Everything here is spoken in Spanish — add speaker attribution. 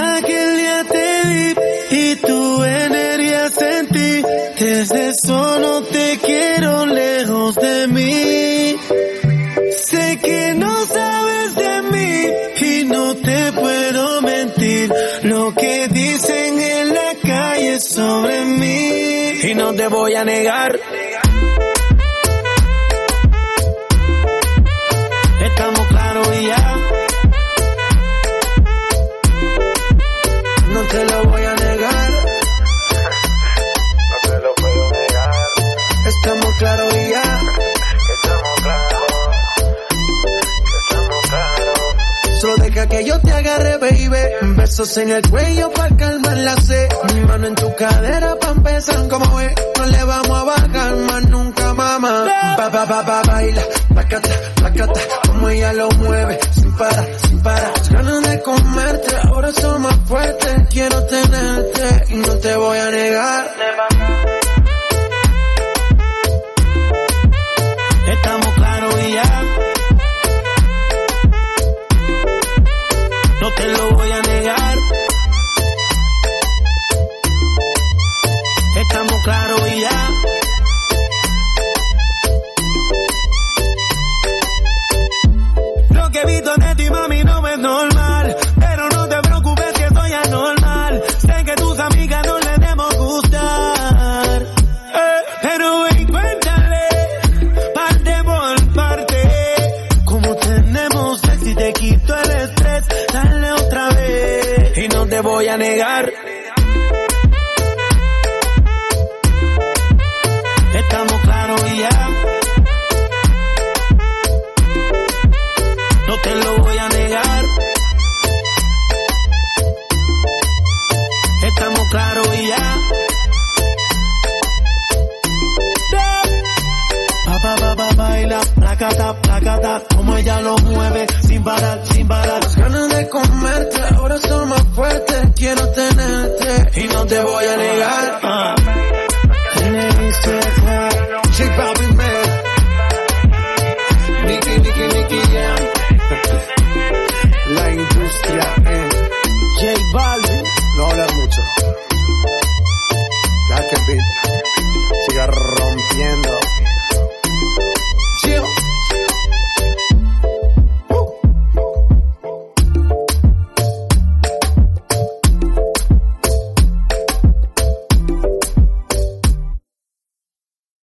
Speaker 1: aquel día te vi y tu energía sentí. Desde eso no te quiero lejos de mí. Sé que no sabes de mí y no te puedo mentir. Lo que dicen en la calle sobre mí y no te voy a negar. Estamos claros y ya. No te lo voy a negar.
Speaker 2: No te lo puedo negar.
Speaker 1: Estamos claros y ya.
Speaker 2: Estamos claros. Estamos claros.
Speaker 1: Solo deja que yo te agarre, baby. Besos en el cuello pa' calmar la sed. Mi mano en tu cadera pa' empezar como es. No le vamos a bajar más nunca, mamá. Baila, placata, como ella lo mueve. Sin parar, las ganas de comerte. Ahora son más fuertes. Quiero tenerte y no te voy a negar. Estamos claros y ya. No te lo voy a negar. Estamos claros y ya. Lo que he visto de ti, mami, no es normal. Pero no te preocupes que soy anormal. Sé que tus amigas no les debemos gustar. Pero ven, cuéntale, parte por parte. Como tenemos sexo y te quito el estrés. Dale otra vez y no te voy a negar. Estamos claros y ya. No te lo voy a negar. Estamos claros y ya. Baila, placata, como ella lo mueve, sin parar. Las ganas de comerte, ahora son más fuertes. Quiero tenerte y no te voy a negar.